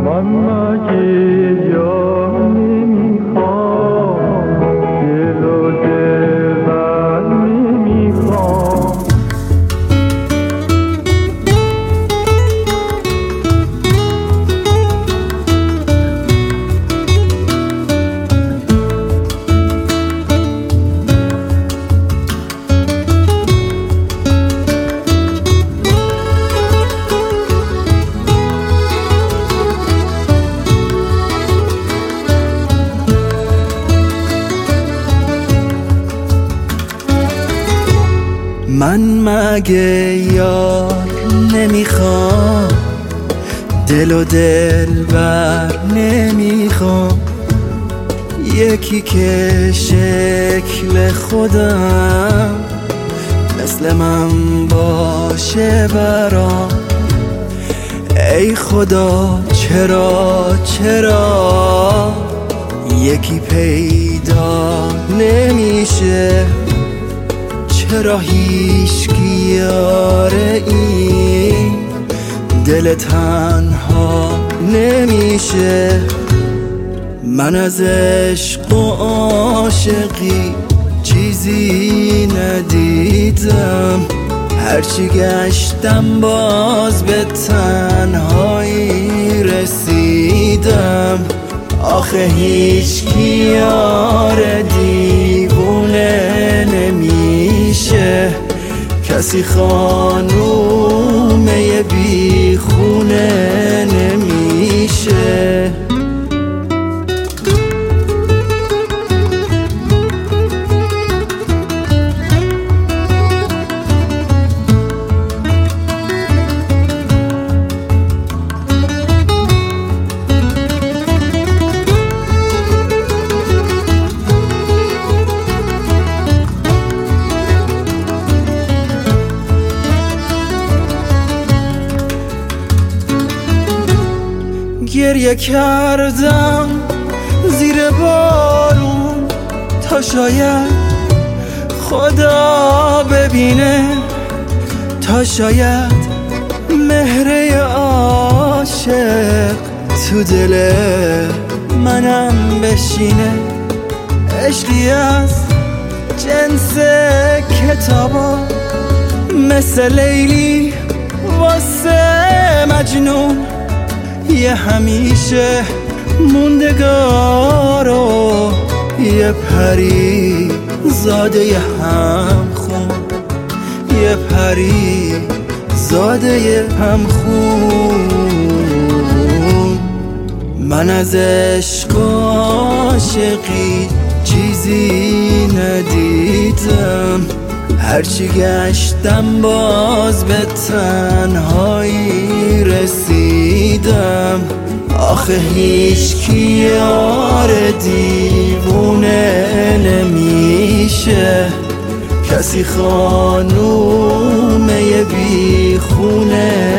من مگه یار نمیخوام، دل و دلبر نمیخوام. من مگه یار نمیخوام، دل و دلبر نمیخوام. یکی که شکل خودم مثل من باشه برام. ای خدا چرا یکی پیدا نمیشه؟ چرا هیچکی یاره این دل تنها نمیشه؟ من از عشق و عاشقی چیزی ندیدم، هرچی گشتم باز به تنهایی رسیدم. آخه هیچکی یار دیوونه نمیشه، کسی خانومه بی خونه نمیشه. گریه کردم زیر بارون تا شاید خدا ببینه، تا شاید مهر عاشق تو دل منم بشینه. عشقی از جنس کتابا مثل لیلی واسه مجنون، یه همیشه موندگار و یه پری زاده همخون، یه پری زاده همخون. من از عشق و عاشقی چیزی ندیدم، هرچی گشتم باز به تنهایی رسیدم. آخه هیچکی یار دیوونه نمیشه، کسی خانومه بی خونه